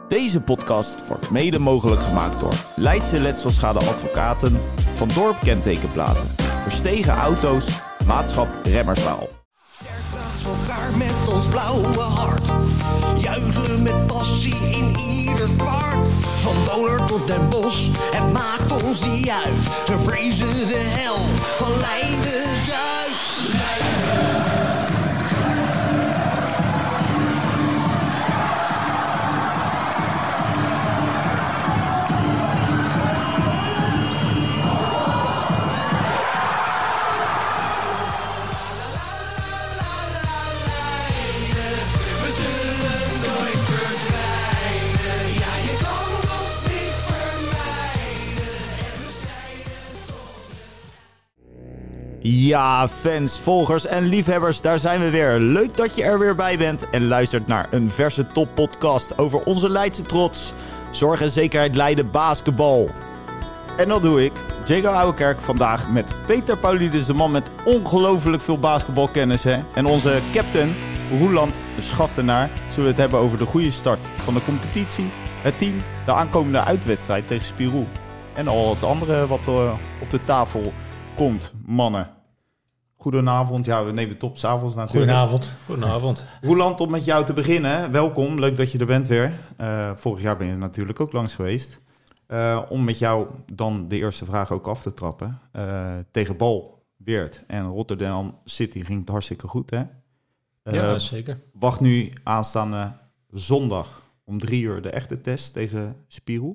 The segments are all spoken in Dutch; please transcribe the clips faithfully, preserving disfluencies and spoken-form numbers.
Deze podcast wordt mede mogelijk gemaakt door Leidse Letselschade Advocaten, Van Dorp Kentekenplaten, Verstegen Auto's, Maatschap Remmerswaal. Naast elkaar met ons blauwe hart, juichen met passie in ieder kwart. Van Doler tot Den Bosch, het maakt ons niet uit. Ze vrezen de hel van Leiden-Zuid. Ja, fans, volgers en liefhebbers, daar zijn we weer. Leuk dat je er weer bij bent en luistert naar een verse toppodcast over onze Leidse trots. Zorg en zekerheid Leiden basketbal. En dat doe ik, Jago Ouwekerk, vandaag met Peter Paulides, de man met ongelooflijk veel basketbalkennis. Hè? En onze captain, Roeland Schaftenaar, zullen we het hebben over de goede start van de competitie, het team, de aankomende uitwedstrijd tegen Spirou. En al het andere wat uh, op de tafel komt, mannen. Goedenavond. Ja, we nemen het op 's avonds natuurlijk. Goedenavond. Goedenavond. Roeland, om met jou te beginnen. Welkom, leuk dat je er bent weer. Uh, vorig jaar ben je natuurlijk ook langs geweest. Uh, om met jou dan de eerste vraag ook af te trappen. Uh, tegen Bal, Weert en Rotterdam City ging het hartstikke goed, hè? Uh, ja, zeker. Wacht nu aanstaande zondag om drie uur de echte test tegen Spirou.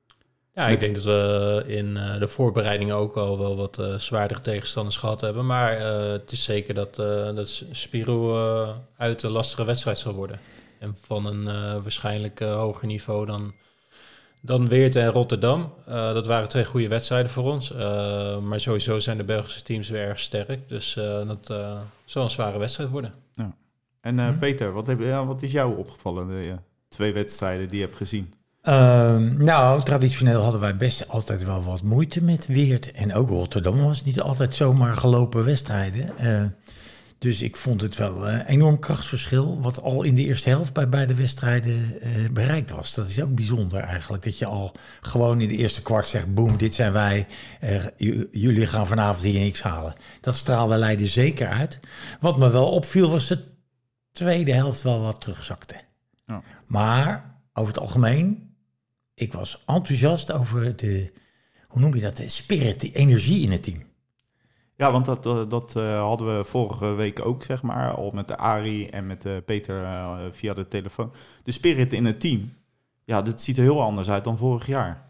Ja, ik denk dat we in uh, de voorbereidingen ook al wel wat uh, zwaardere tegenstanders gehad hebben. Maar uh, het is zeker dat, uh, dat Spirou uh, uit een lastige wedstrijd zal worden. En van een uh, waarschijnlijk uh, hoger niveau dan, dan Weert en Rotterdam. Uh, dat waren twee goede wedstrijden voor ons. Uh, maar sowieso zijn de Belgische teams weer erg sterk. Dus uh, dat uh, zal een zware wedstrijd worden. Ja. En uh, hm. Peter, wat, heb, ja, wat is jou opgevallen, de ja, twee wedstrijden die je hebt gezien? Uh, nou, traditioneel hadden wij best altijd wel wat moeite met Weert. En ook Rotterdam was niet altijd zomaar gelopen wedstrijden. Uh, dus ik vond het wel een enorm krachtsverschil wat al in de eerste helft bij beide wedstrijden uh, bereikt was. Dat is ook bijzonder eigenlijk, dat je al gewoon in de eerste kwart zegt, boem, dit zijn wij, uh, j- jullie gaan vanavond hier niks halen. Dat straalde Leiden zeker uit. Wat me wel opviel was de tweede helft wel wat terugzakte. Ja. Maar over het algemeen, ik was enthousiast over de, hoe noem je dat, de spirit, die energie in het team. Ja, want dat, dat, dat uh, hadden we vorige week ook, zeg maar, al met de Arie en met uh, Peter uh, via de telefoon. De spirit in het team, ja, dat ziet er heel anders uit dan vorig jaar.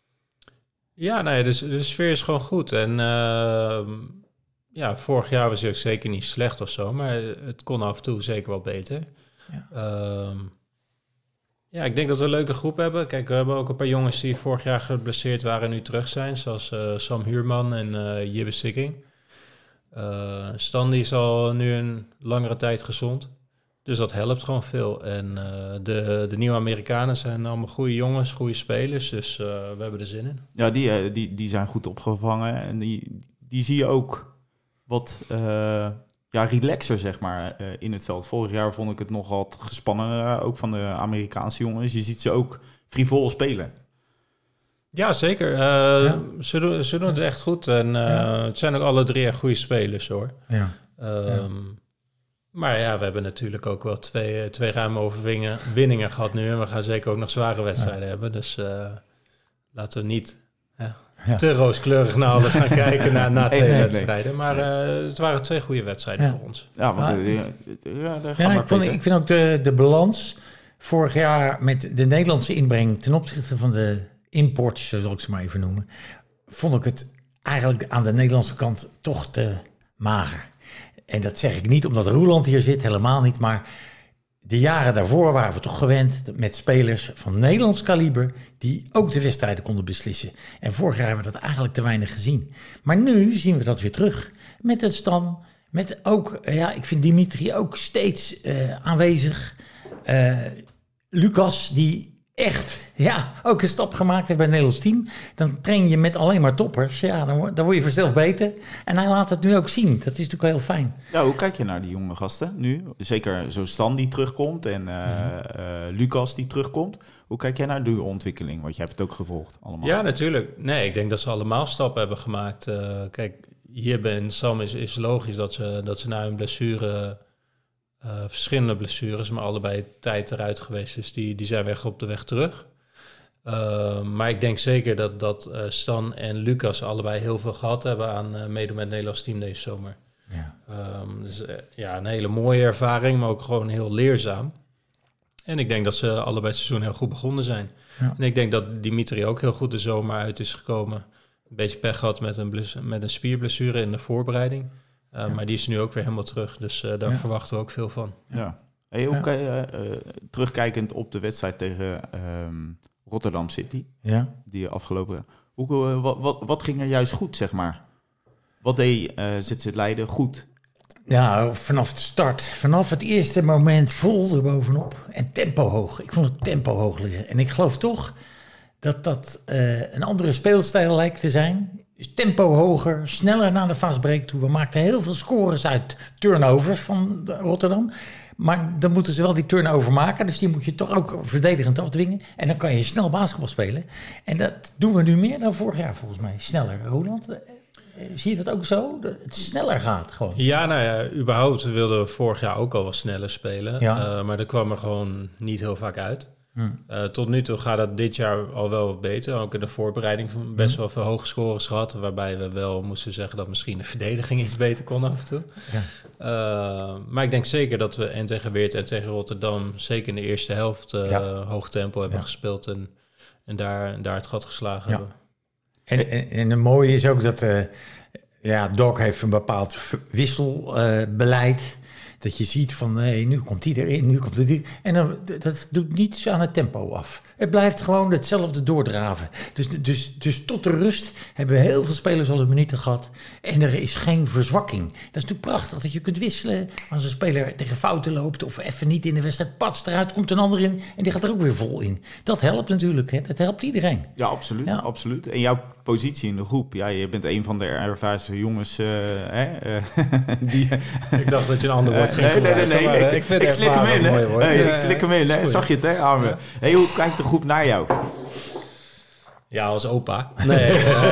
Ja, nee, dus de sfeer is gewoon goed. En uh, ja, vorig jaar was het zeker niet slecht of zo, maar het kon af en toe zeker wel beter. Ja. Uh, Ja, ik denk dat we een leuke groep hebben. Kijk, we hebben ook een paar jongens die vorig jaar geblesseerd waren en nu terug zijn. Zoals uh, Sam Huurman en uh, Jibbe Sikking. Uh, Stan die is al nu een langere tijd gezond. Dus dat helpt gewoon veel. En uh, de, de nieuwe Amerikanen zijn allemaal goede jongens, goede spelers. Dus uh, we hebben er zin in. Ja, die, die, die zijn goed opgevangen. En die, die zie je ook wat Uh... ja, relaxer, zeg maar, uh, in het veld. Vorig jaar vond ik het nogal gespannen, uh, ook van de Amerikaanse jongens. Je ziet ze ook frivol spelen. Ja, zeker. Uh, ja. Ze, doen, ze doen het echt goed. En uh, ja. Het zijn ook alle drie echt goede spelers, hoor. Ja. Um, ja. Maar ja, we hebben natuurlijk ook wel twee, twee ruime overwinningen gehad nu. En we gaan zeker ook nog zware wedstrijden ja. hebben. Dus uh, laten we niet ja, ja. te rooskleurig naar alles gaan kijken na, na twee nee, nee, wedstrijden. Maar uh, het waren twee goede wedstrijden ja. voor ons. Ja, want, uh, ja, ja, daar ja ik, vond, ik vind ook de, de balans vorig jaar met de Nederlandse inbreng ten opzichte van de imports, zo zal ik ze maar even noemen, vond ik het eigenlijk aan de Nederlandse kant toch te mager. En dat zeg ik niet omdat Roeland hier zit, helemaal niet, maar de jaren daarvoor waren we toch gewend met spelers van Nederlands kaliber die ook de wedstrijden konden beslissen. En vorig jaar hebben we dat eigenlijk te weinig gezien. Maar nu zien we dat weer terug. Met het Stam, met ook, ja, ik vind Dimitri ook steeds uh, aanwezig. Uh, Lucas, die echt ja, ook een stap gemaakt heeft bij het Nederlands team. Dan train je met alleen maar toppers. Ja, dan, word- dan word je vanzelf beter. En hij laat het nu ook zien. Dat is natuurlijk wel heel fijn. Ja, hoe kijk je naar die jonge gasten nu? Zeker zo Stan die terugkomt en uh, uh, Lucas die terugkomt. Hoe kijk jij naar die ontwikkeling? Want je hebt het ook gevolgd allemaal. Ja, natuurlijk. Nee, ik denk dat ze allemaal stappen hebben gemaakt. Uh, kijk, hier bij Sam is, is logisch dat ze, dat ze na hun blessure... Uh, verschillende blessures, maar allebei tijd eruit geweest. Dus die, die zijn weg op de weg terug. Uh, maar ik denk zeker dat, dat uh, Stan en Lucas allebei heel veel gehad hebben aan uh, meedoen met het Nederlands team deze zomer. Ja. Um, dus uh, ja, een hele mooie ervaring, maar ook gewoon heel leerzaam. En ik denk dat ze allebei het seizoen heel goed begonnen zijn. Ja. En ik denk dat Dimitri ook heel goed de zomer uit is gekomen. Een beetje pech gehad met een, bless- met een spierblessure in de voorbereiding. Uh, ja. Maar die is nu ook weer helemaal terug. Dus uh, daar ja. verwachten we ook veel van. Ja. Hey, hoe kan je, uh, terugkijkend op de wedstrijd tegen um, Rotterdam City, ja. die afgelopen... Hoe, uh, wat, wat, wat ging er juist goed, zeg maar? Wat deed uh, Z Z Leiden goed? Ja, vanaf de start. Vanaf het eerste moment vol erbovenop. En tempo hoog. Ik vond het tempo hoog liggen. En ik geloof toch dat dat uh, een andere speelstijl lijkt te zijn. Dus tempo hoger, sneller naar de fastbreak toe. We maakten heel veel scores uit turnovers van Rotterdam. Maar dan moeten ze wel die turnover maken. Dus die moet je toch ook verdedigend afdwingen. En dan kan je snel basketbal spelen. En dat doen we nu meer dan vorig jaar volgens mij. Sneller. Roland, zie je dat ook zo? Dat het sneller gaat gewoon. Ja, nou ja, überhaupt wilden we vorig jaar ook al wat sneller spelen. Ja. Uh, maar dat kwam er gewoon niet heel vaak uit. Hmm. Uh, tot nu toe gaat het dit jaar al wel wat beter. Ook in de voorbereiding best hmm. wel veel hoge scores gehad. Waarbij we wel moesten zeggen dat misschien de verdediging iets beter kon af en toe. Ja. Uh, maar ik denk zeker dat we en tegen Weert en tegen Rotterdam... zeker in de eerste helft uh, ja. hoog tempo hebben ja. gespeeld. En, en daar, daar het gat geslagen ja. hebben. En, en, en het mooie is ook dat... Uh, ja, Doc heeft een bepaald wisselbeleid... Uh, Dat je ziet van, hey, nu komt die erin, nu komt die. En dan, dat doet niets aan het tempo af. Het blijft gewoon hetzelfde doordraven. Dus, dus, dus tot de rust hebben we heel veel spelers al een minuten gehad. En er is geen verzwakking. Dat is natuurlijk prachtig dat je kunt wisselen. Als een speler tegen fouten loopt of even niet in de wedstrijd pats, eruit komt een ander in. En die gaat er ook weer vol in. Dat helpt natuurlijk, hè? Dat helpt iedereen. Ja, absoluut, ja. absoluut. En jouw positie in de groep, ja, je bent een van de ervarenste jongens. Uh, hè, uh, die, ik dacht dat je een ander woord ging nee, nee, nee, nee, maar, ik, ik, ik, ik slik hem in, hè? Hey, ik slik hem in, hè? Zag je het, hè, Arme? Ja. Hey, hoe kijkt de groep naar jou? Ja, als opa. Nee.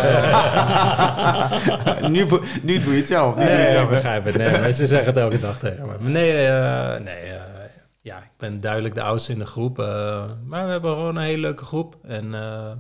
nu, nu doe je het zelf. Nu nee, doe je het zelf, ik begrijp het. Nee, maar ze zeggen het elke dag tegen me. Maar nee, uh, nee uh, ja, ik ben duidelijk de oudste in de groep. Uh, maar we hebben gewoon een hele leuke groep. En uh,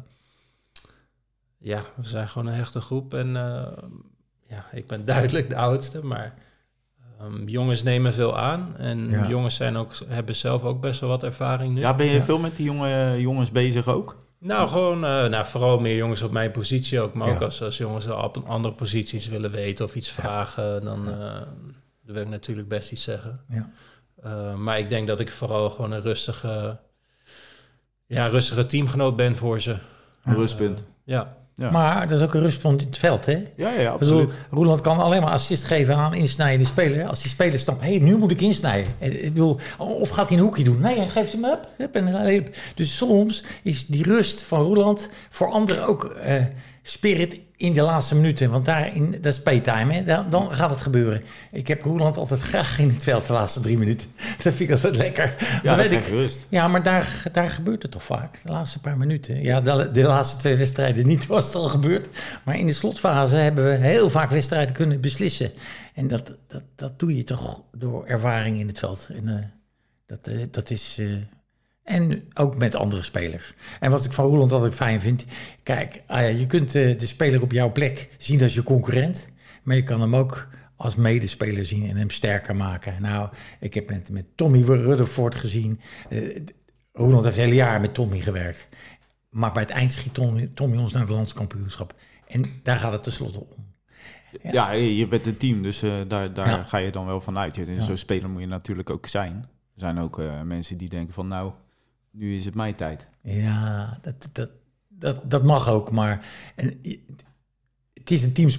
ja, we zijn gewoon een hechte groep. En uh, ja, ik ben duidelijk de oudste, maar... Um, jongens nemen veel aan en ja. jongens zijn ook, hebben zelf ook best wel wat ervaring nu. Ja, ben je ja. veel met die jonge jongens bezig ook? Nou, gewoon, uh, nou, vooral meer jongens op mijn positie ook. Maar ja. ook als, als jongens op andere posities willen weten of iets ja. vragen, dan, uh, dan wil ik natuurlijk best iets zeggen. Ja. Uh, maar ik denk dat ik vooral gewoon een rustige, ja, rustige teamgenoot ben voor ze. Een rustpunt. Uh, ja. Ja. Maar dat is ook een rustpunt in het veld, hè? Ja, ja, absoluut. Bedoel, Roeland kan alleen maar assist geven aan insnijden speler. Als die speler snapt, hé, hey, nu moet ik insnijden. Ik bedoel, of gaat hij een hoekje doen? Nee, hij geeft hem up. up, en, up. Dus soms is die rust van Roeland voor anderen ook uh, spirit in de laatste minuten. Want daarin, dat is paytime, hè? Dan, dan gaat het gebeuren. Ik heb Roeland altijd graag in het veld de laatste drie minuten. Dat vind ik altijd lekker. Ja, dat ik rust. Ja, maar daar, daar gebeurt het toch vaak. De laatste paar minuten. Ja, de, de laatste twee wedstrijden niet was het al gebeurd. Maar in de slotfase hebben we heel vaak wedstrijden kunnen beslissen. En dat, dat, dat doe je toch door ervaring in het veld. En uh, dat, uh, dat is... Uh, En ook met andere spelers. En wat ik van Roeland altijd fijn vind... Kijk, ah ja, je kunt uh, de speler op jouw plek zien als je concurrent... maar je kan hem ook als medespeler zien en hem sterker maken. Nou, ik heb met, met Tommy Rutherford gezien. Uh, Roeland heeft het hele jaar met Tommy gewerkt. Maar bij het eind schiet Tommy, Tommy ons naar het landskampioenschap. En daar gaat het tenslotte om. Ja, ja je bent een team, dus uh, daar, daar ja. ga je dan wel van uit. En ja. Zo'n speler moet je natuurlijk ook zijn. Er zijn ook uh, mensen die denken van... nou. Nu is het mijn tijd. Ja, dat, dat, dat, dat mag ook, maar en, het is een teamsport.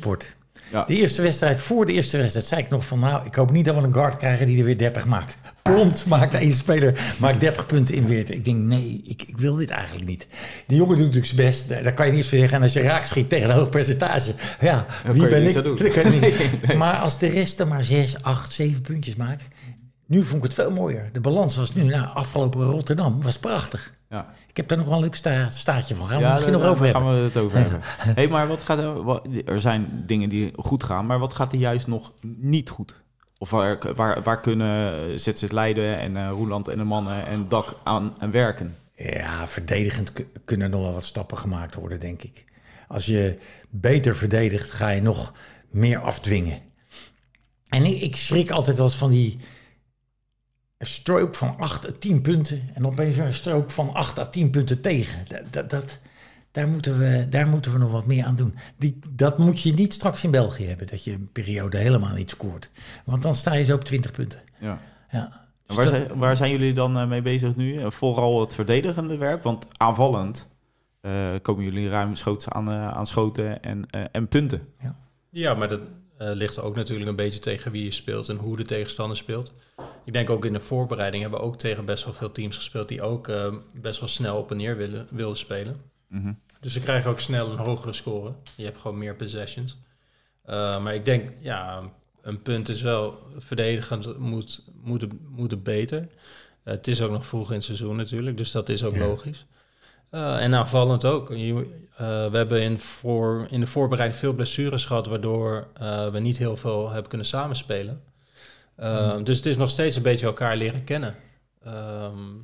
Ja. De eerste wedstrijd, voor de eerste wedstrijd, zei ik nog van... nou, ik hoop niet dat we een guard krijgen die er weer dertig maakt. Prompt maakt één speler, maakt dertig punten in Weert. Ik denk, nee, ik, ik wil dit eigenlijk niet. Die jongen doet natuurlijk zijn best, daar kan je niets voor zeggen. En als je raak schiet tegen een hoog percentage, ja, Dan wie kan je ben niks ik? aan doen. Dat kan je niet. Nee, nee. Maar als de rest er maar zes, acht, zeven puntjes maakt... nu vond ik het veel mooier. De balans was nu, nou, afgelopen Rotterdam, was prachtig. Ja. Ik heb daar nog wel een leuk sta- staartje van. Gaan we Ja, misschien daar- nog over daar hebben. gaan we het over hebben. Hey, maar wat gaat er, wat, er zijn dingen die goed gaan, maar wat gaat er juist nog niet goed? Of waar, waar, waar kunnen Z Z Leiden en uh, Roeland en de mannen en Dak aan, aan werken? Ja, verdedigend k- kunnen nog wel wat stappen gemaakt worden, denk ik. Als je beter verdedigt, ga je nog meer afdwingen. En ik, ik schrik altijd wel eens van die stroke van acht à tien punten... en opeens weer een stroke van acht à tien punten tegen. Dat, dat, dat, daar, moeten we, daar moeten we nog wat meer aan doen. Die, dat moet je niet straks in België hebben, dat je een periode helemaal niet scoort. Want dan sta je zo op twintig punten. Ja. Ja. Dus Waar, dat- zijn, waar zijn jullie dan uh, mee bezig nu? Uh, vooral het verdedigende werk, want aanvallend uh, komen jullie ruimschoots aan, uh, aan schoten en, uh, en punten. Ja, maar dat uh, ligt er ook natuurlijk een beetje tegen wie je speelt en hoe de tegenstander speelt. Ik denk ook in de voorbereiding hebben we ook tegen best wel veel teams gespeeld die ook uh, best wel snel op en neer willen, wilden spelen. Mm-hmm. Dus ze krijgen ook snel een hogere score. Je hebt gewoon meer possessions. Uh, maar ik denk, ja, een punt is wel verdedigend, moet, moet, het, moet het beter. Uh, het is ook nog vroeg in het seizoen natuurlijk, dus dat is ook Ja. logisch. Uh, en aanvallend ook. Je, uh, we hebben in, voor, in de voorbereiding veel blessures gehad, waardoor uh, we niet heel veel hebben kunnen samenspelen. Uh, mm. Dus het is nog steeds een beetje elkaar leren kennen. Um,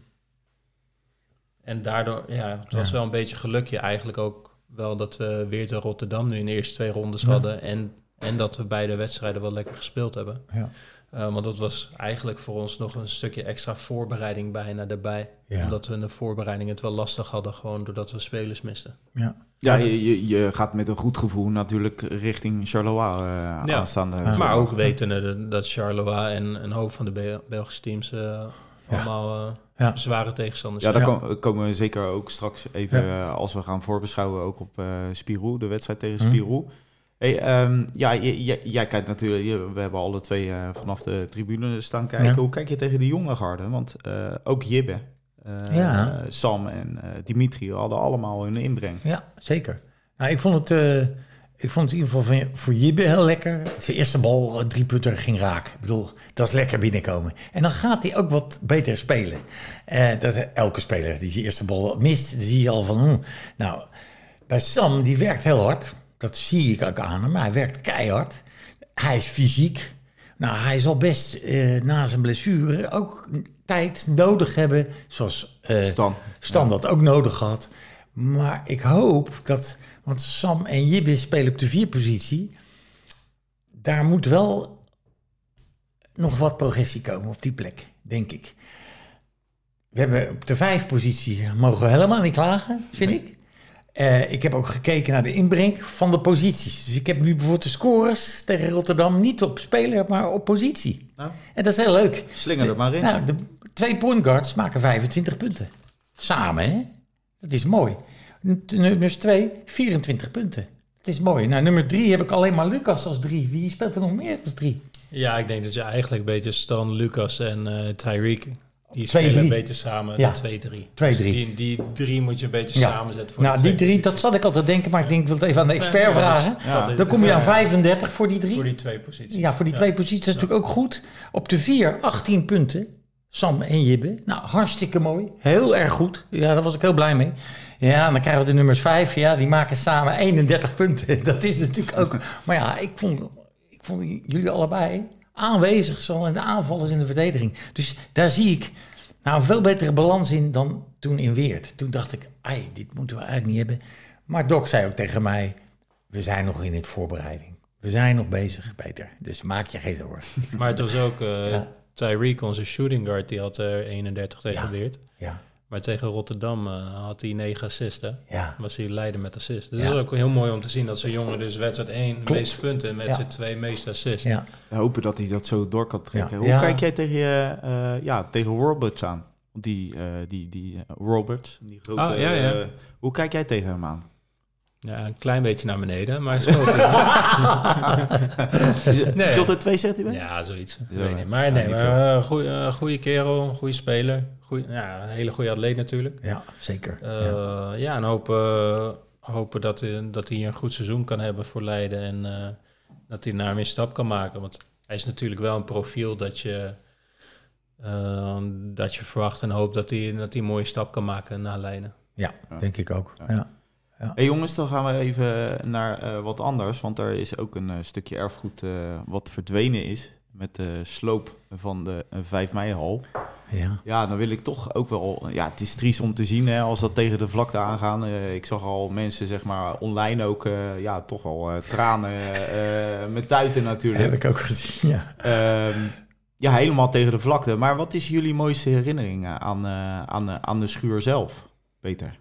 en daardoor, ja, het was Ja. wel een beetje gelukje eigenlijk ook wel dat we weer te Rotterdam nu in de eerste twee rondes Ja. hadden. En, en dat we beide wedstrijden wel lekker gespeeld hebben. Ja. Uh, want dat was eigenlijk voor ons nog een stukje extra voorbereiding bijna erbij. Ja. Omdat we in de voorbereiding het wel lastig hadden, gewoon doordat we spelers misten. Ja. Ja, je, je, je gaat met een goed gevoel natuurlijk richting Charleroi uh, Ja. aanstaande. Ja. Maar ook wetende dat Charleroi en een hoop van de Be- Belgische teams uh, allemaal uh, Ja. zware tegenstanders Ja, zijn. daar Ja. kom- komen we zeker ook straks even, Ja. uh, als we gaan voorbeschouwen, ook op uh, Spirou, de wedstrijd tegen Hm. Spirou. Hey, um, ja, j- j- jij kijkt natuurlijk, je- we hebben alle twee uh, vanaf de tribune staan kijken. Ja. Hoe kijk je tegen de jonge garde? Want uh, ook Jibbe, uh, Ja. Sam en uh, Dimitri hadden allemaal hun inbreng. Ja, zeker. Nou, ik vond het, uh, ik vond het in ieder geval van, voor Jibbe heel lekker. Zijn eerste bal, uh, drie punten ging raak. Ik bedoel, dat is lekker binnenkomen. En dan gaat hij ook wat beter spelen. Uh, dat is elke speler die zijn eerste bal mist, dan zie je al van... Hm. Nou, bij Sam, die werkt heel hard. Dat zie ik ook aan hem, maar hij werkt keihard. Hij is fysiek. Nou, hij zal best uh, na zijn blessure ook tijd nodig hebben, zoals uh, Stan. Stan dat ook nodig had. Maar ik hoop dat, want Sam en Jibbe spelen op de vier positie. Daar moet wel nog wat progressie komen op die plek, denk ik. We hebben op de vijf positie, mogen we helemaal niet klagen, vind ik. Uh, ik heb ook gekeken naar de inbreng van de posities. Dus ik heb nu bijvoorbeeld de scores tegen Rotterdam niet op speler, maar op positie. Nou, En dat is heel leuk. slinger er maar in. Nou, de twee point guards maken vijfentwintig punten. Samen, hè? Dat is mooi. N- Nummers twee, vierentwintig punten. Dat is mooi. Nou, nummer drie heb ik alleen maar Lucas als drie. Wie speelt er nog meer als drie? Ja, ik denk dat je eigenlijk een beetje Stan, Lucas en uh, Tyreek, die Twee, spelen drie. een beetje samen. Ja. twee drie. Twee, Dus drie. die, die drie moet je een beetje Ja. samenzetten voor Nou, de die twee drie, dat posities. zat ik altijd te denken, maar ik denk, ik wil het even aan de expert Ja, vragen. dus Ja. dat is- Dan kom je aan ja, vijfendertig voor die drie. voor die twee posities. Ja, voor die twee posities. Dat is natuurlijk ook goed. Op de vier, achttien punten. Sam en Jibbe. Nou, hartstikke mooi. Heel erg goed. Ja, daar was ik heel blij mee. Ja, en dan krijgen we de nummers vijf. Ja, die maken samen eenendertig punten. Dat is natuurlijk ook... Maar ja, ik vond, ik vond jullie allebei aanwezig, zowel in de aanval als in de verdediging. Dus daar zie ik nou een veel betere balans in dan toen in Weert. Toen dacht ik, ai, dit moeten we eigenlijk niet hebben. Maar Doc zei ook tegen mij, we zijn nog in het voorbereiding. We zijn nog bezig, Peter. Dus maak je geen zorgen. Maar het was ook uh, Ja. Tyreek, onze shooting guard, die had er eenendertig tegen Ja. Weert. Ja, Maar tegen Rotterdam uh, had hij negen assisten. ja. Was hij leider met assist. Dus Ja. dat is ook heel mooi om te zien dat zo'n jongen dus wedstrijd één de Klopt. meeste punten en wedstrijd twee meeste assist. ja. We hopen dat hij dat zo door kan trekken. Ja. Hoe Ja. kijk jij tegen, je, uh, ja, tegen Roberts aan? Die, uh, die, die uh, Roberts, die grote, Ah, ja, ja. uh, hoe kijk jij tegen hem aan? Ja, een klein beetje naar beneden, maar schoot nee. Scheelt er twee centimeter? Ja, zoiets. Ja, weet niet. Maar ja, nee, maar uh, goeie, uh, goede kerel, goede speler. Goeie, ja, een hele goede atleet natuurlijk. Ja, zeker. Uh, ja. ja, en hopen, hopen dat, hij, dat hij een goed seizoen kan hebben voor Leiden. En uh, dat hij naar meer stap kan maken. Want hij is natuurlijk wel een profiel dat je, uh, dat je verwacht en hoopt dat hij, dat hij een mooie stap kan maken naar Leiden. Ja, ja. denk ik ook. Ja. Ja. Ja. Hey jongens, dan gaan we even naar uh, wat anders. Want er is ook een uh, stukje erfgoed uh, wat verdwenen is. Met de sloop van de uh, vijf mei-hal. Ja. Ja, dan wil ik toch ook wel... Ja, het is triest om te zien hè, als dat tegen de vlakte aangaan. Uh, ik zag al mensen, zeg maar, online ook... Uh, ja, toch al uh, tranen uh, met tuiten natuurlijk. Heb ik ook gezien, ja. Uh, ja, helemaal tegen de vlakte. Maar wat is jullie mooiste herinnering aan, uh, aan, uh, aan de schuur zelf, Peter?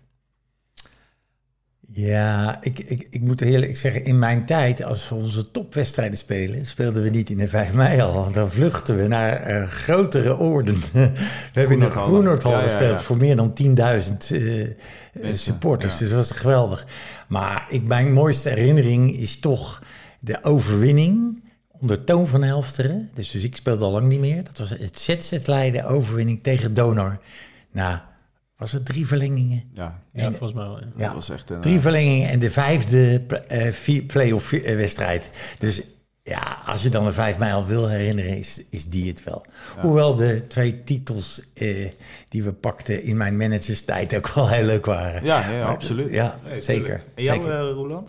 Ja, ik, ik, ik moet eerlijk zeggen, in mijn tijd, als we onze topwedstrijden spelen, speelden we niet in de vijf mei-hal, want dan vluchten we naar uh, grotere oorden. We hebben in de Groenhoordhal ja, gespeeld ja, ja. voor meer dan tienduizend uh, supporters, ja. Dus dat was geweldig. Maar ik, mijn mooiste herinnering is toch de overwinning onder Toon van Helfteren. Dus, dus ik speelde al lang niet meer. Dat was het Z Z Leiden overwinning tegen Donor. Nou, was het drie verlengingen? Ja, ja en, volgens mij wel. Ja. Ja, dat was echt een, drie verlengingen en de vijfde uh, vier, play-off uh, wedstrijd. Dus ja, als je dan een vijf mei al wil herinneren, is, is die het wel. Ja. Hoewel de twee titels uh, die we pakten in mijn managerstijd ook wel heel leuk waren. Ja, ja, maar, absoluut. Ja, nee, zeker. En jou, zeker. Uh, Roland?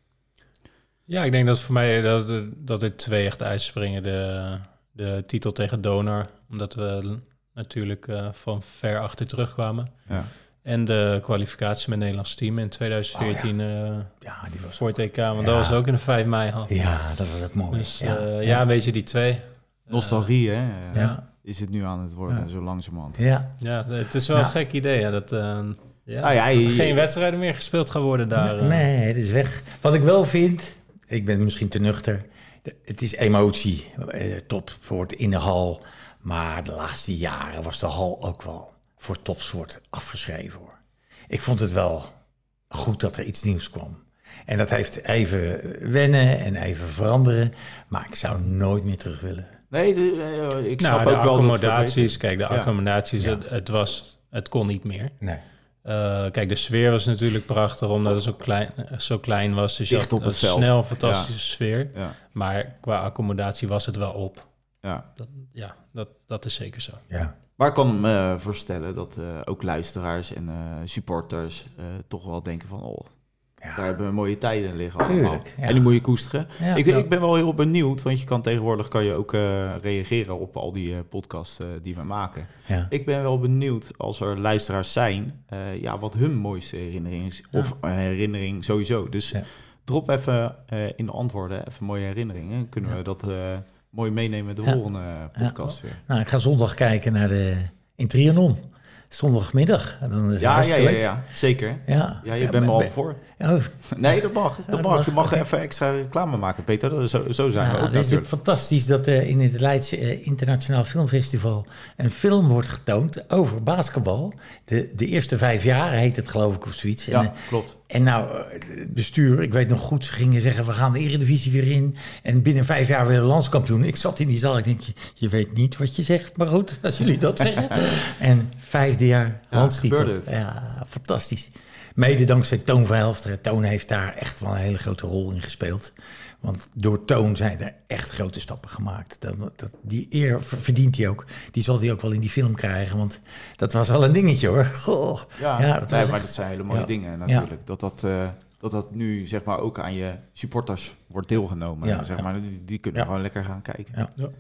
Ja, ik denk dat voor mij dat, dat er twee echt uitspringen. De, de titel tegen Donor, omdat we natuurlijk uh, van ver achter terugkwamen. Ja. En de kwalificatie met het Nederlands team in twintig veertien oh, ja. Uh, ja, die was voor het E K. Want ja. dat was ook in de vijf mei-hal. Ja, dat was ook mooi. Dus ja, uh, ja. ja, weet je, die twee. Nostalgie, uh, hè? Ja. Is het nu aan het worden, ja. zo langzamerhand. Ja. ja, het is wel ja. een gek idee. Ja, dat, uh, ja, ah, ja, dat er je, geen wedstrijden meer gespeeld gaan worden daar. Nee, nee, het is weg. Wat ik wel vind, ik ben misschien te nuchter. Het is emotie, top voor het in de hal. Maar de laatste jaren was de hal ook wel voor topsport afgeschreven, hoor. Ik vond het wel goed dat er iets nieuws kwam. En dat heeft even wennen en even veranderen. Maar ik zou nooit meer terug willen. Nee, de, uh, ik snap nou, ook de wel... accommodaties, kijk, de ja. accommodaties, Ja. het, het, was, het kon niet meer. Nee. Uh, kijk, de sfeer was natuurlijk prachtig, omdat het zo klein, zo klein was. Dus je Dicht had op het een veld. snel een fantastische Ja. sfeer. Ja. Maar qua accommodatie was het wel op. Ja, dat, ja dat, dat is zeker zo. Ja. Maar ik kan me uh, voorstellen dat uh, ook luisteraars en uh, supporters uh, toch wel denken van... oh, ja. daar hebben we mooie tijden in liggen allemaal. Ja. En die moet je koesteren. Ja, ik, ja. ik ben wel heel benieuwd, want je kan tegenwoordig kan je ook uh, reageren op al die uh, podcasts uh, die we maken. Ja. Ik ben wel benieuwd, als er luisteraars zijn, uh, ja, wat hun mooiste herinnering is. Ja. Of een herinnering sowieso. Dus ja. drop even uh, in de antwoorden even mooie herinneringen. Kunnen ja. we dat... Uh, mooi meenemen de ja. volgende podcast ja. weer. Nou, ik ga zondag kijken naar de in Trianon. Zondagmiddag. En dan is ja, ja, ja, ja, zeker. Ja, ja je ja, bent me al ben... voor. Oh. Nee, dat mag. Dat ja, mag. Je mag okay. even extra reclame maken, Peter. Dat, zo, zo zijn ja, we ook. Het is ook fantastisch dat uh, in het Leidse uh, Internationaal Filmfestival een film wordt getoond over basketbal. De, de eerste vijf jaar heet het, geloof ik, of zoiets. Ja, en, uh, klopt. En nou, het bestuur, ik weet nog goed, ze gingen zeggen, we gaan de Eredivisie weer in. En binnen vijf jaar weer landskampioen. Ik zat in die zaal, ik denk, je, je weet niet wat je zegt, maar goed, als jullie dat zeggen. En vijfde jaar landstitel. Ja, ja, fantastisch. Mede dankzij Toon van Helfteren. Toon heeft daar echt wel een hele grote rol in gespeeld. Want door Toon zijn er echt grote stappen gemaakt. Dat, dat, die eer verdient hij ook. Die zal hij ook wel in die film krijgen. Want dat was wel een dingetje, hoor. Goh. Ja, ja dat nee, was maar echt... dat zijn hele mooie ja. dingen natuurlijk. Ja. Dat, dat, uh, dat dat nu zeg maar ook aan je supporters wordt deelgenomen. Ja, zeg maar, die, die kunnen ja. gewoon lekker gaan kijken. Ja. Ja.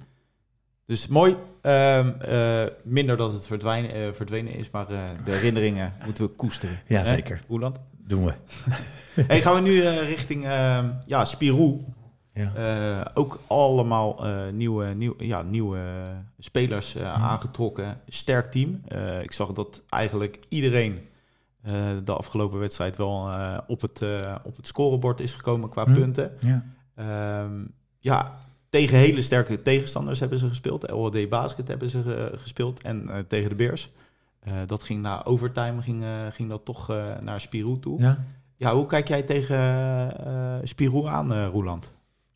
Dus mooi. Uh, uh, minder dat het verdwijnen, uh, verdwenen is, maar uh, de herinneringen moeten we koesteren. Ja, hè? zeker. Roland? Doen we. Hey, gaan we nu uh, richting uh, ja, Spirou. Ja. Uh, ook allemaal uh, nieuwe, nieuw, ja, nieuwe spelers uh, hmm. aangetrokken. Sterk team. Uh, ik zag dat eigenlijk iedereen uh, de afgelopen wedstrijd wel uh, op, het, uh, op het scorebord is gekomen qua hmm. punten. Ja. Um, ja, tegen hele sterke tegenstanders hebben ze gespeeld. L H D Basket hebben ze uh, gespeeld en uh, tegen de Bears. Uh, dat ging na overtime, ging, uh, ging dat toch uh, naar Spirou toe. Ja. Ja, hoe kijk jij tegen uh, Spirou aan, uh, Roeland?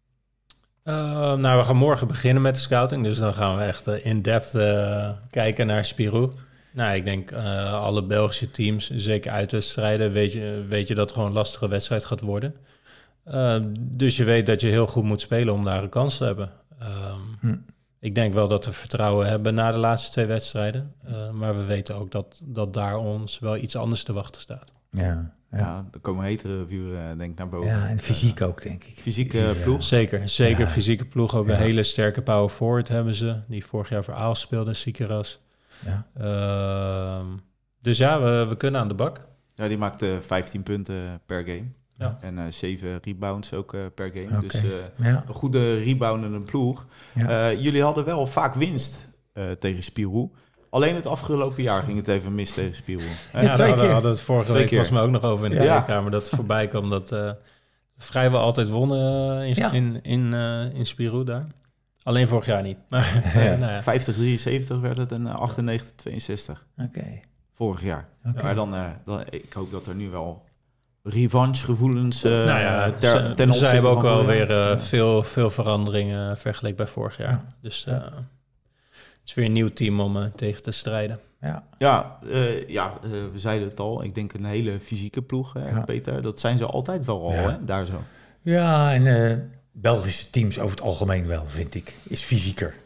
Uh, nou, we gaan morgen beginnen met de scouting. Dus dan gaan we echt uh, in-depth uh, kijken naar Spirou. Nou, ik denk uh, alle Belgische teams, zeker uitwedstrijden, weet je, weet je dat het gewoon een lastige wedstrijd gaat worden. Uh, dus je weet dat je heel goed moet spelen om daar een kans te hebben. Um, hm. Ik denk wel dat we vertrouwen hebben na de laatste twee wedstrijden. Uh, maar we weten ook dat, dat daar ons wel iets anders te wachten staat. Ja, ja. ja er komen hetere vuren denk ik naar boven. Ja, en fysiek uh, ook, denk ik. Fysieke ja. ploeg? Zeker, zeker ja. fysieke ploeg. Ook ja. een hele sterke power forward hebben ze. Die vorig jaar voor Aalst speelde, Sikeras. Ja. Uh, dus ja, we, we kunnen aan de bak. Ja, die maakte vijftien punten per game. Ja. En uh, zeven rebounds ook uh, per game. Okay. Dus uh, ja. een goede reboundende ploeg. Ja. Uh, jullie hadden wel vaak winst uh, tegen Spirou. Alleen het afgelopen jaar ging het even mis tegen Spirou. Ja, ja daar hadden we het vorige Twee week keer. volgens mij ook nog over in de kleedkamer. Ja. Dat het voorbij kwam dat uh, vrijwel altijd wonnen in, ja. in, in, uh, in Spirou daar. Alleen vorig jaar niet. Maar, ja. nou ja. vijftig drieënzeventig werd het en achtennegentig tweeënzestig. Oké. Okay. Vorig jaar. Okay. Maar dan, uh, dan, ik hoop dat er nu wel revanchegevoelens uh, nou ja, ter, ten opzichte zij hebben ook wel jaar. weer uh, ja. veel, veel veranderingen vergeleken bij vorig jaar. Ja. Dus uh, ja. het is weer een nieuw team om uh, tegen te strijden. Ja, ja, uh, ja uh, we zeiden het al. Ik denk een hele fysieke ploeg, hè, ja. Peter. Dat zijn ze altijd wel al, ja. hè, daar zo. Ja, en uh, Belgische teams over het algemeen wel, vind ik, is fysieker.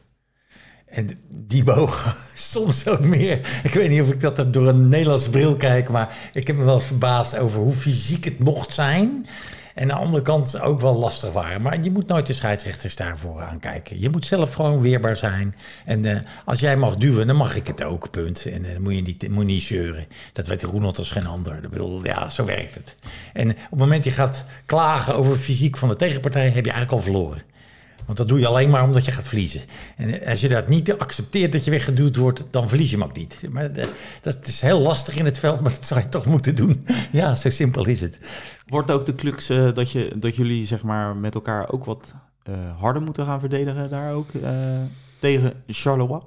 En die mogen soms ook meer. Ik weet niet of ik dat door een Nederlandse bril kijk, maar ik heb me wel eens verbaasd over hoe fysiek het mocht zijn. En aan de andere kant ook wel lastig waren. Maar je moet nooit de scheidsrechters daarvoor aankijken. Je moet zelf gewoon weerbaar zijn. En uh, als jij mag duwen, dan mag ik het ook, punt. En uh, dan moet je niet, moet je niet zeuren. Dat weet Roeland als geen ander. Ik bedoel, ja, zo werkt het. En op het moment dat je gaat klagen over fysiek van de tegenpartij, heb je eigenlijk al verloren. Want dat doe je alleen maar omdat je gaat verliezen. En als je dat niet accepteert dat je weggeduwd wordt, dan verlies je hem ook niet. Maar de, dat is heel lastig in het veld, maar dat zou je toch moeten doen. Ja, zo simpel is het. Wordt ook de klux uh, dat, je, dat jullie zeg maar, met elkaar ook wat uh, harder moeten gaan verdedigen daar ook uh, tegen Charleroi?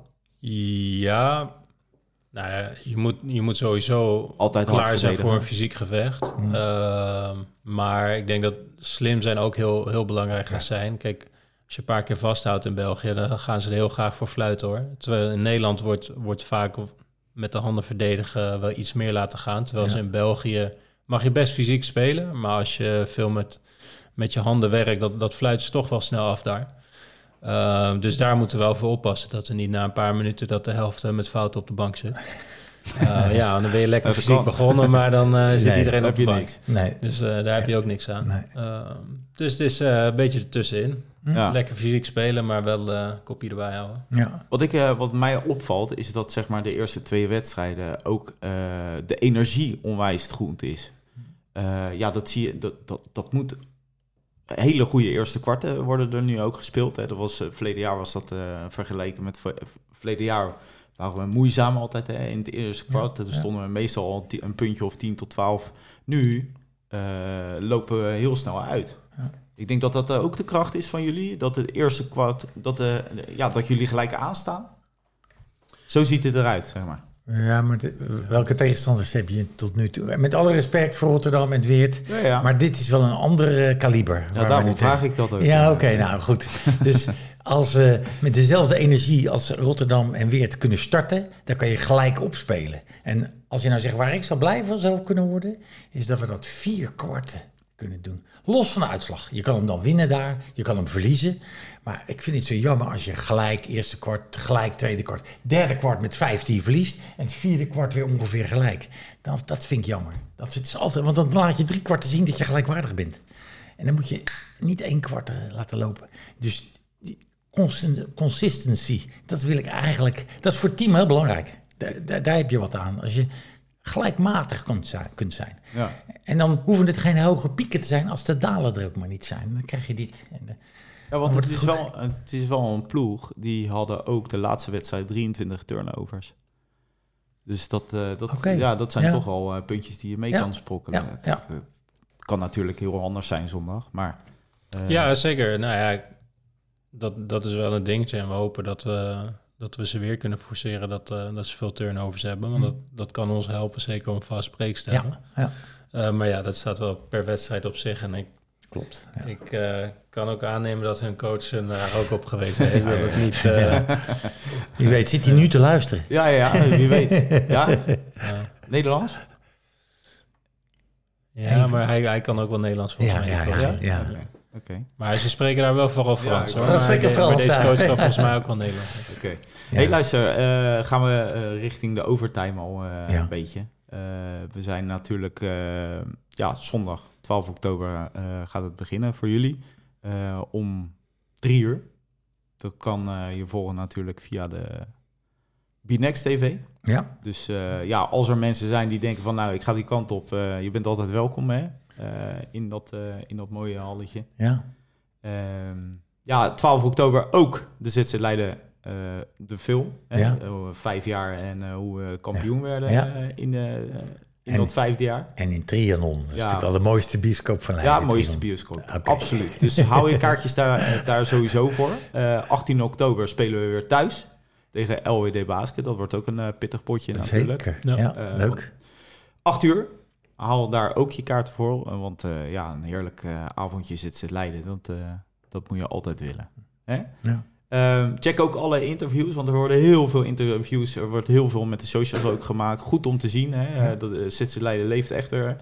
Ja, nou ja, je moet, je moet sowieso altijd klaar zijn voor een fysiek gevecht. Mm. Uh, maar ik denk dat slim zijn ook heel, heel belangrijk gaat ja. zijn. Kijk, als je een paar keer vasthoudt in België, dan gaan ze er heel graag voor fluiten, hoor. Terwijl in Nederland wordt, wordt vaak met de handen verdedigen wel iets meer laten gaan. Terwijl ja. ze in België mag je best fysiek spelen, maar als je veel met, met je handen werkt, dat, dat fluit ze toch wel snel af daar. Uh, dus daar moeten we wel voor oppassen, dat we niet na een paar minuten dat de helft met fouten op de bank zit. Uh, ja, dan ben je lekker fysiek kan. begonnen, maar dan uh, zit nee, iedereen op de bank. Nee. Dus uh, daar heb je ook niks aan. Nee. Uh, dus het is uh, een beetje ertussenin. Ja. Lekker fysiek spelen, maar wel uh, kopje erbij houden. Ja. Wat, ik, uh, wat mij opvalt, is dat zeg maar, de eerste twee wedstrijden ook uh, de energie onwijs goed is. Uh, ja, dat zie je, dat, dat, dat moet... Hele goede eerste kwarten worden er nu ook gespeeld. Hè. Dat was, uh, verleden jaar was dat uh, vergeleken met v- verleden jaar waren we moeizaam altijd hè, in het eerste kwart. Ja, Toen stonden ja. we meestal al een puntje of tien tot twaalf. Nu uh, lopen we heel snel uit. Ja. Ik denk dat dat uh, ook de kracht is van jullie. Dat het eerste kwart, dat, uh, ja, dat jullie gelijk aanstaan. Zo ziet het eruit, zeg maar. Ja, maar de, welke tegenstanders heb je tot nu toe? Met alle respect voor Rotterdam en Weert. Ja, ja. Maar dit is wel een ander kaliber. Ja, daarom vraag tegen... ik dat ook. Ja, oké, okay, nou goed. Dus als we met dezelfde energie als Rotterdam en Weert kunnen starten, dan kan je gelijk opspelen. En als je nou zegt waar ik zou blij van zou kunnen worden, is dat we dat vier kwarten kunnen doen. Los van de uitslag. Je kan hem dan winnen daar, je kan hem verliezen. Maar ik vind het zo jammer als je gelijk eerste kwart, gelijk tweede kwart, derde kwart met vijftien verliest en het vierde kwart weer ongeveer gelijk. Dan, dat vind ik jammer. Dat is altijd, want dan laat je drie kwarten zien dat je gelijkwaardig bent. En dan moet je niet één kwart uh, laten lopen. Dus die consistency, dat wil ik eigenlijk, dat is voor het team heel belangrijk. Daar, daar, daar heb je wat aan. Als je gelijkmatig kunt zijn. Kunt zijn. Ja. En dan hoeven het geen hoge pieken te zijn als de dalen er ook maar niet zijn. Dan krijg je dit. En de, ja, want het, het, is wel, het is wel een ploeg. Die hadden ook de laatste wedstrijd drieëntwintig turnovers. Dus dat, uh, dat, okay. ja, dat zijn ja. toch al uh, puntjes die je mee ja. kan sprokkelen. Ja. Ja. Het, het kan natuurlijk heel anders zijn zondag, maar... Uh, ja, zeker. Nou ja, dat, dat is wel een dingetje. En we hopen dat we... dat we ze weer kunnen forceren dat, uh, dat ze veel turnovers hebben. Want dat, dat kan ons helpen, zeker om vast breaks te hebben. Ja, Uh, maar ja, dat staat wel per wedstrijd op zich. En ik, Klopt. Ja. ik uh, kan ook aannemen dat hun coach daar ook op gewezen heeft. Dat het niet... Uh, Wie weet, zit hij nu te luisteren? Ja, ja, ja, wie weet. Ja? Ja. Nederlands? Ja, Even. maar hij, hij kan ook wel Nederlands volgens ja, mij. Ja, ja, ja. ja. Okay. Okay. Maar ze spreken daar wel vooral Frans. Ja, hoor. maar, de, Frans, maar deze ja. coach kan volgens mij ook wel Nederlands. Oké. Okay. Ja. Hey, luister, uh, gaan we uh, richting de overtime al uh, ja. een beetje. Uh, we zijn natuurlijk, uh, ja, zondag twaalf oktober uh, gaat het beginnen voor jullie. Uh, om drie uur. Dat kan uh, je volgen natuurlijk via de B-Next T V. Ja. Dus uh, ja, als er mensen zijn die denken van, nou, ik ga die kant op. Uh, je bent altijd welkom, hè? Uh, in, dat, uh, in dat mooie halletje. Ja. Uh, ja, twaalf oktober ook de Z Z Leiden uh, de film. Hè? Ja. Uh, vijf jaar en uh, hoe we kampioen ja. werden ja. uh, in, uh, in en, dat vijfde jaar. En in Trianon. Dat is ja. natuurlijk wel de mooiste bioscoop van Leiden. Ja, de mooiste bioscoop. Okay. Absoluut. Dus hou je kaartjes daar, daar sowieso voor. Uh, achttien oktober spelen we weer thuis tegen L W D Basket. Dat wordt ook een uh, pittig potje natuurlijk. Zeker, ja, ja uh, leuk. acht uur. Haal daar ook je kaart voor, want uh, ja, een heerlijk uh, avondje zit ze Leiden. Dat, uh, dat moet je altijd willen. Hè? Ja. Uh, check ook alle interviews, want er worden heel veel interviews. Er wordt heel veel met de socials ook gemaakt. Goed om te zien. Hè? Ja. Uh, dat uh, zit ze Leiden leeft echt er.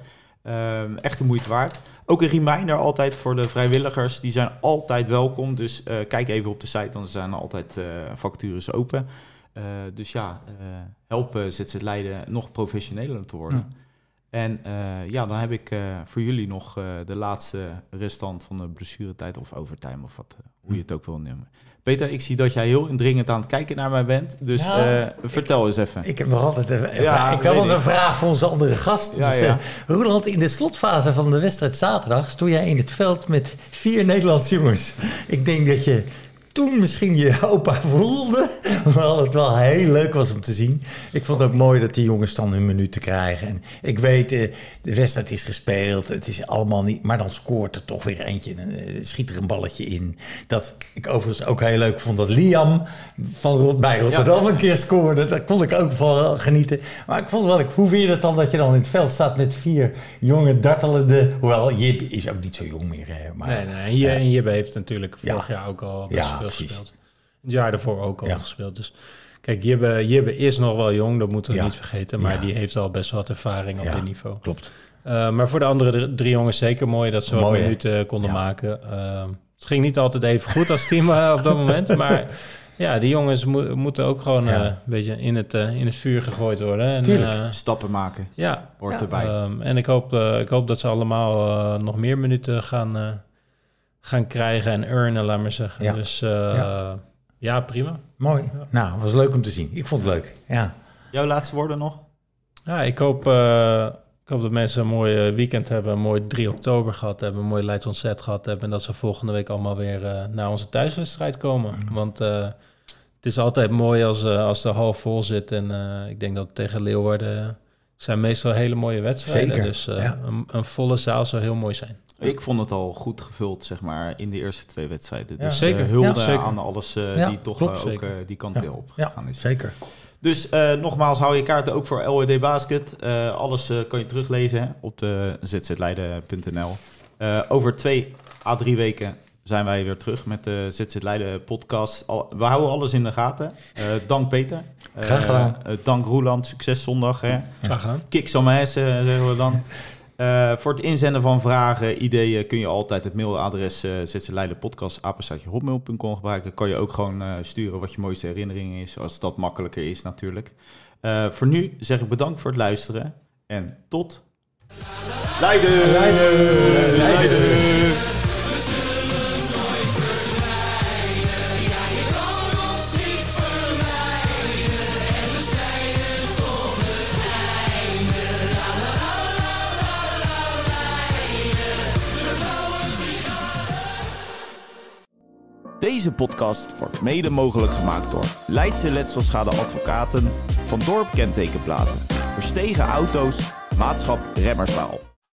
Uh, echt de moeite waard. Ook een reminder altijd voor de vrijwilligers. Die zijn altijd welkom. Dus uh, kijk even op de site, dan zijn er altijd uh, vacatures open. Uh, dus ja, uh, help uh, Z Z Leiden nog professioneler te worden. Ja. En uh, ja, dan heb ik uh, voor jullie nog uh, de laatste restant van de blessuretijd of overtime of wat, uh, hoe je het ook wil noemen. Peter, ik zie dat jij heel indringend aan het kijken naar mij bent, dus ja, uh, vertel ik, eens even. Ik heb nog altijd een, een ja, vraag. Ik heb altijd een vraag voor onze andere gast. Ja, dus, ja. uh, Roeland, in de slotfase van de wedstrijd zaterdag stond jij in het veld met vier Nederlandse jongens. Ik denk dat je toen misschien je opa voelde, hoewel het wel heel leuk was om te zien. Ik vond het ook mooi dat die jongens dan hun minuten krijgen. En ik weet, de wedstrijd is gespeeld, het is allemaal niet, maar dan scoort er toch weer eentje en schiet er een balletje in. Dat ik overigens ook heel leuk vond dat Liam van, bij Rotterdam ja. een keer scoorde. Daar kon ik ook van genieten. Maar ik vond wel, hoe vind je dat dan dat je dan in het veld staat met vier jonge dartelende, hoewel Jib is ook niet zo jong meer. Hè, maar, nee, nee, hier, uh, en Jib heeft natuurlijk vorig ja. jaar ook al best ja, veel precies. gespeeld. Het jaar daarvoor ook al ja. gespeeld. Dus kijk, Jibbe, Jibbe is nog wel jong, dat moeten we ja. niet vergeten. Maar ja. die heeft al best wat ervaring op ja, dit niveau. Klopt. Uh, maar voor de andere drie jongens zeker mooi dat ze wat mooi, minuten hè? konden ja. maken. Uh, het ging niet altijd even goed als team uh, op dat moment. Maar ja, die jongens mo- moeten ook gewoon ja. uh, een beetje in het, uh, in het vuur gegooid worden. En, Tuurlijk, uh, stappen maken. Ja. Hoort ja. erbij. Um, en ik hoop, uh, ik hoop dat ze allemaal uh, nog meer minuten gaan, uh, gaan krijgen en earnen, laat maar zeggen. Ja. Dus uh, ja. ja, prima. Mooi. Ja. Nou, het was leuk om te zien. Ik vond het leuk. Ja. Jouw laatste woorden nog? Ja, ik hoop, uh, ik hoop dat mensen een mooi weekend hebben, een mooi drie oktober gehad hebben, een mooi Leids Ontzet gehad hebben en dat ze volgende week allemaal weer uh, naar onze thuiswedstrijd komen. Mm. Want uh, het is altijd mooi als, uh, als de hal vol zit en uh, ik denk dat tegen Leeuwarden zijn meestal hele mooie wedstrijden. Zeker. Dus uh, ja. een, een volle zaal zou heel mooi zijn. Ik vond het al goed gevuld, zeg maar, in de eerste twee wedstrijden. Ja, dus zeker. Uh, hulde ja, zeker. aan alles uh, ja, die toch klopt, uh, ook uh, die kant ja. op ja, gaan is. Zeker. Dus uh, nogmaals, hou je kaarten ook voor L W D Basket. Uh, alles uh, kan je teruglezen hè, op de z z leiden punt n l. Uh, over twee à drie weken zijn wij weer terug met de Z Z Leiden podcast. Al, we houden alles in de gaten. Uh, dank Peter. Uh, Graag gedaan. Uh, dank Roeland. Succes zondag. Hè. Graag gedaan. Kick some ass, uh, zeggen we dan. Uh, voor het inzenden van vragen, ideeën kun je altijd het mailadres uh, z z leiden podcast apenstaartje hotmail punt com gebruiken. Kan je ook gewoon uh, sturen wat je mooiste herinnering is, als dat makkelijker is natuurlijk. Uh, voor nu zeg ik bedankt voor het luisteren en tot Leiden! Leiden! Leiden! Deze podcast wordt mede mogelijk gemaakt door Leidse Letselschade Advocaten, Van Dorp Kentekenplaten, Verstegen Auto's, Maatschap Remmerswaal.